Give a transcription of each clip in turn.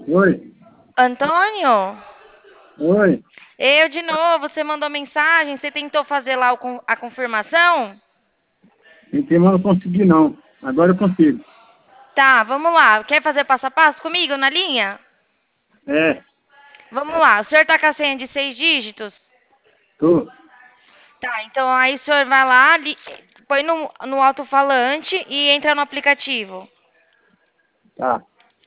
Oi, Antônio? oi. Eu de novo, você mandou mensagem, você tentou fazer lá a confirmação? Tentei, mas não consegui não. Agora eu consigo. Tá, vamos lá. Quer fazer passo a passo comigo na linha? É, Vamos lá. O senhor tá com a senha de 6 dígitos? tô. Tá, então aí o senhor vai lá, põe no alto-falante e entra no aplicativo. Tá.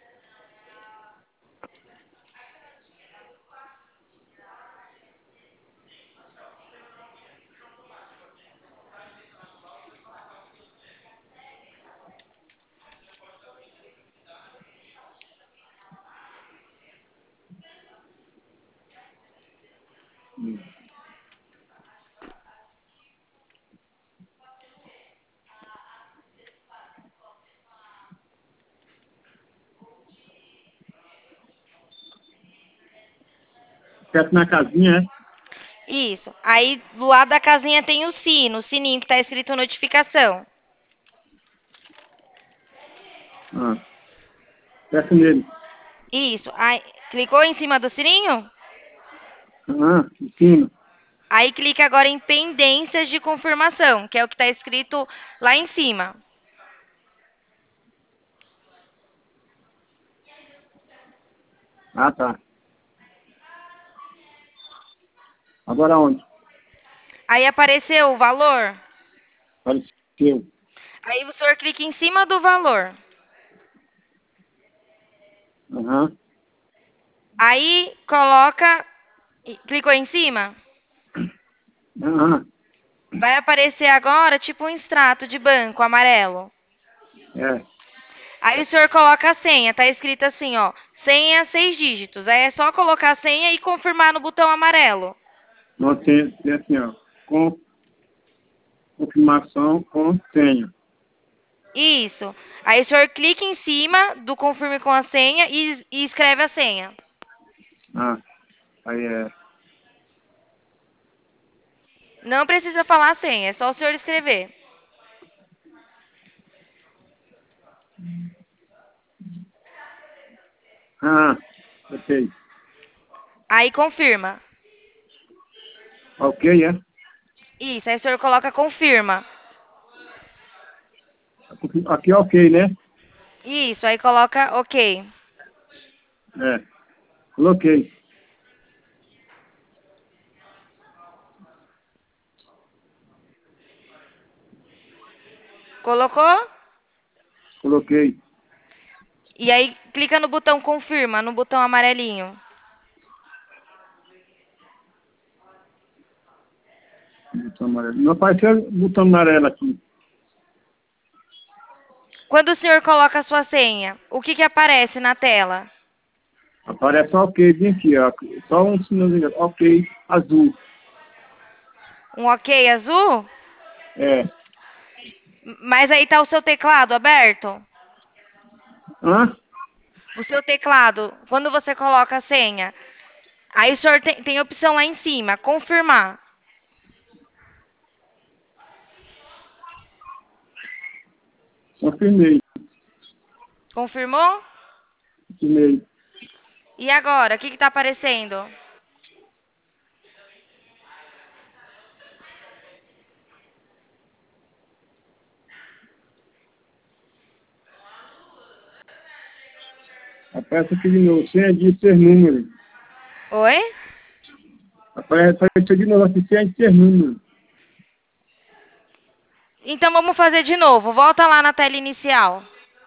Certo na casinha, é? Isso. Aí do lado da casinha tem o sininho que tá escrito notificação. Ah, certo nele. Isso. Aí clicou em cima do sininho? Em cima. Aí clica agora em pendências de confirmação, que é o que está escrito lá em cima. Ah, tá. Agora onde? Aí apareceu o valor. Apareceu. Aí o senhor clica em cima do valor. Aham. Aí coloca. Clicou em cima? Aham. Vai aparecer agora tipo um extrato de banco amarelo. É. Aí o senhor coloca a senha. Tá escrito assim, ó. Senha 6 dígitos. Aí é só colocar a senha e confirmar no botão amarelo. Não tem assim, ó. Com confirmação com senha. Isso. Aí o senhor clica em cima do confirme com a senha e escreve a senha. Ah, aí é. Não precisa falar a senha, é só o senhor escrever. Ah, ok. Aí confirma. Ok, é? Isso, aí o senhor coloca confirma. Aqui é ok, né? Isso, aí coloca ok. É. Coloquei. Colocou? Coloquei. E aí clica no botão confirma, no botão amarelinho. Botão amarelo. Não apareceu botão amarelo aqui. Quando o senhor coloca a sua senha, o que aparece na tela? Aparece ok, bem aqui, ó. Só um sinalzinho, ok, azul. Um ok azul? É. Mas aí tá o seu teclado aberto? Hã? O seu teclado, quando você coloca a senha, aí o senhor tem opção lá em cima, confirmar. Confirmei. Confirmou? Confirmei. E agora, o que está aparecendo? Aparece aqui de novo. Senha de ser número. Oi? Aparece de novo aqui, senha de ser número. Então vamos fazer de novo. Volta lá na tela inicial.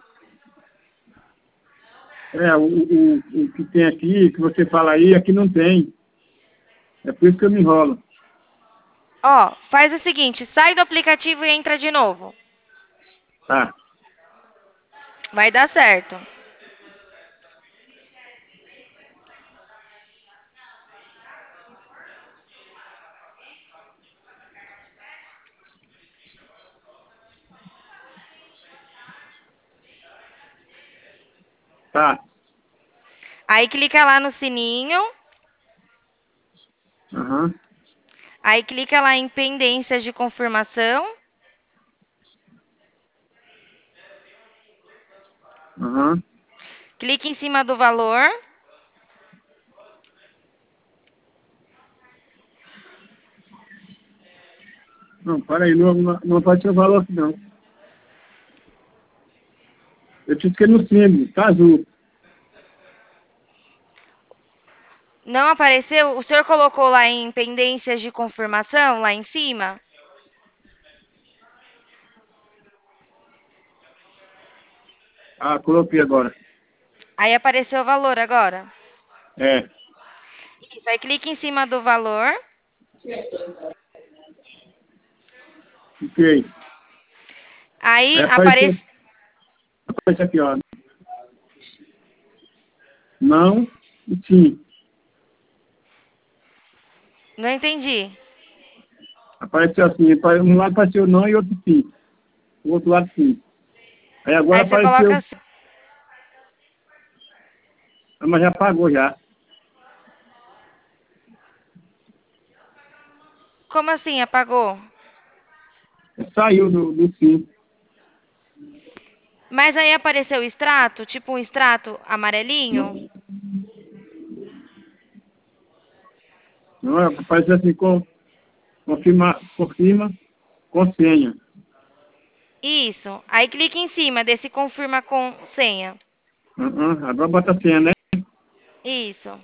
É, o que tem aqui, que você fala aí, aqui não tem. É por isso que eu me enrolo. Ó, faz o seguinte, sai do aplicativo e entra de novo. Tá, Vai dar certo. tá. Aí clica lá no sininho. Aham, Aí clica lá em pendências de confirmação. aham. Clique em cima do valor. Não, peraí, não apareceu o valor aqui não. Eu cliquei no símbolo, tá azul. Não apareceu? O senhor colocou lá em pendências de confirmação, lá em cima? Ah, coloquei agora. Aí apareceu o valor agora. É, Isso, aí clique em cima do valor. cliquei. Aí Aí aparece. apareceu aqui, ó. Não e sim. Não entendi. Apareceu assim, um lado apareceu não e outro sim. O outro lado sim. Aí agora Aí você coloca apareceu, assim. mas já apagou já. Como assim apagou? Saiu do sim. Mas aí apareceu o extrato, tipo um extrato amarelinho? Não, não apareceu assim confirma com senha. Isso. Aí clique em cima desse confirma com senha. Agora bota a senha, né? Isso.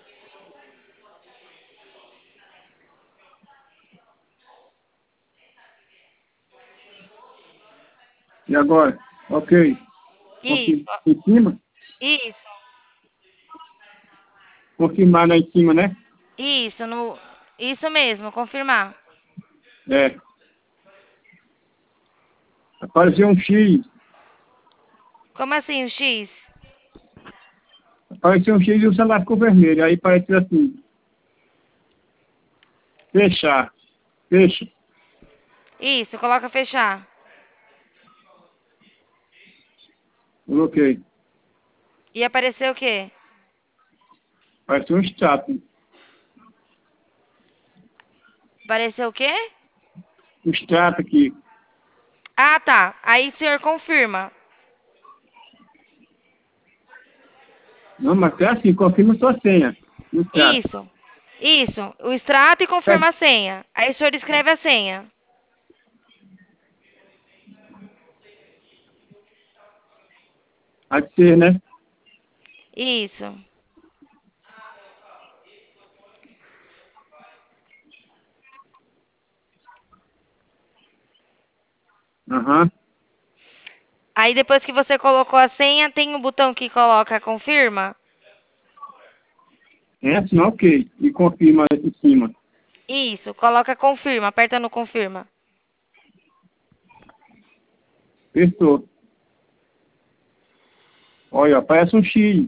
E agora? Ok. Isso. Em cima? Isso. Confirmar lá em cima, né? Isso, no... Isso mesmo, confirmar. É. Apareceu um X. Como assim o X? Apareceu um X e o celular ficou vermelho. Aí apareceu assim, fechar. Fecha. Isso, coloca fechar. Coloquei. E apareceu o quê? Apareceu um extrato. Apareceu o quê? Um extrato aqui. Ah, tá. Aí o senhor confirma. Não, mas é assim, confirma sua senha. No extrato. Isso. Isso. O extrato e confirma a senha. Aí o senhor escreve a senha. Há de ser, né? Isso. Aham. Aí depois que você colocou a senha, tem um botão que coloca confirma? É assim, ok. E confirma em cima. Isso, coloca confirma, aperta no confirma. Fechou. Olha, aparece um X.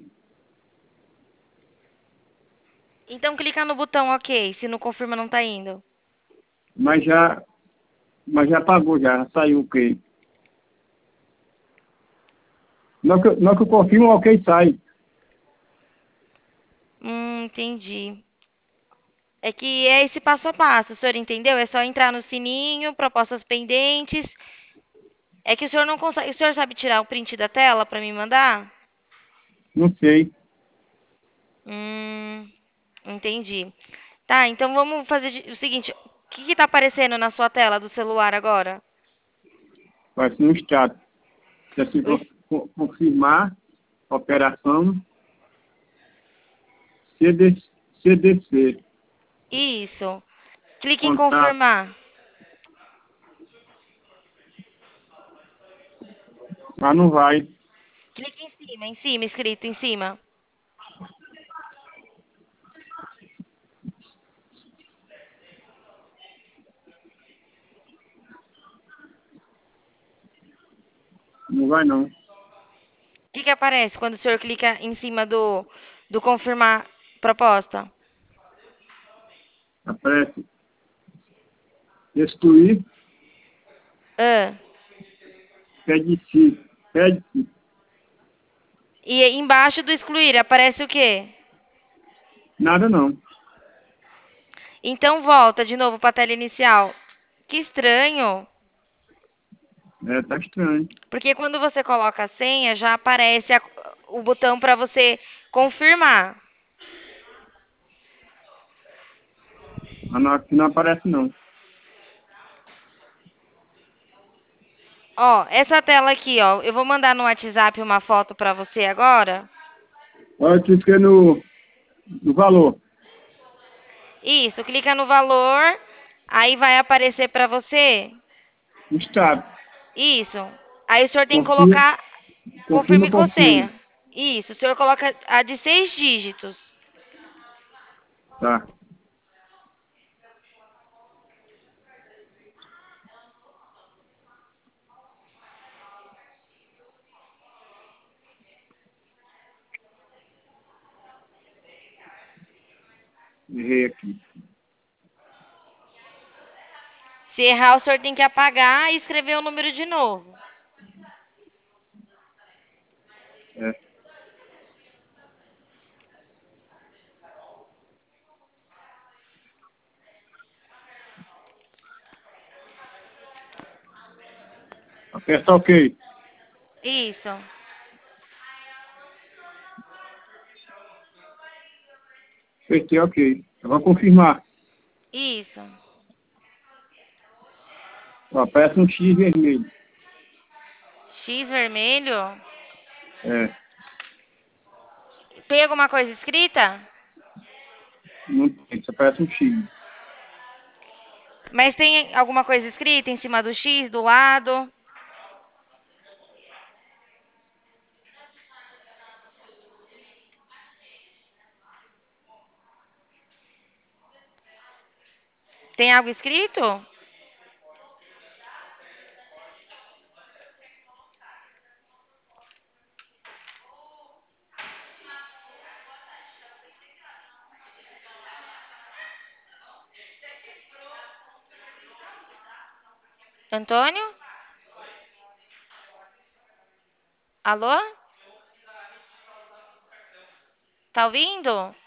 Então clica no botão OK, se no confirma não tá indo. Mas já, mas já apagou, já saiu o ok. Não que eu confirmo, o ok sai. Entendi. É que é esse passo a passo, o senhor entendeu? É só entrar no sininho, propostas pendentes. É que o senhor não consegue. O senhor sabe tirar o print da tela para me mandar? Não sei. Entendi. Tá, então vamos fazer o seguinte: o que que tá aparecendo na sua tela do celular agora? Vai ser um status. Se assim O es- confirmar, operação CD, CDC, Isso. Clique em contato, confirmar. mas não vai, Clique em cima, escrito em cima. não vai não. O que que aparece quando o senhor clica em cima do confirmar proposta? Aparece excluir, Ah. pede-se, E embaixo do excluir aparece o quê? nada não. Então volta de novo para a tela inicial. Que estranho. É, tá estranho. Porque quando você coloca a senha, já aparece o botão para você confirmar. Aqui não aparece, não. Ó, essa tela aqui, ó, eu vou mandar no WhatsApp uma foto para você agora. Olha, eu cliquei no valor. Isso, clica no valor, aí vai aparecer para você. O estado. Isso. Aí o senhor tem que Confirma, colocar confirma confirme com com senha. senha. Isso, o senhor coloca a de 6 dígitos. Tá. Errei aqui. Se errar, o senhor tem que apagar e escrever o número de novo. É. Aperta OK. Isso. Apertei OK. Eu vou confirmar. Isso. Ó, aparece um X vermelho. X vermelho. É. Tem alguma coisa escrita? Não tem, só aparece um X. Mas tem alguma coisa escrita em cima do X, do lado? Tem algo escrito? Antônio? Alô? Tá ouvindo?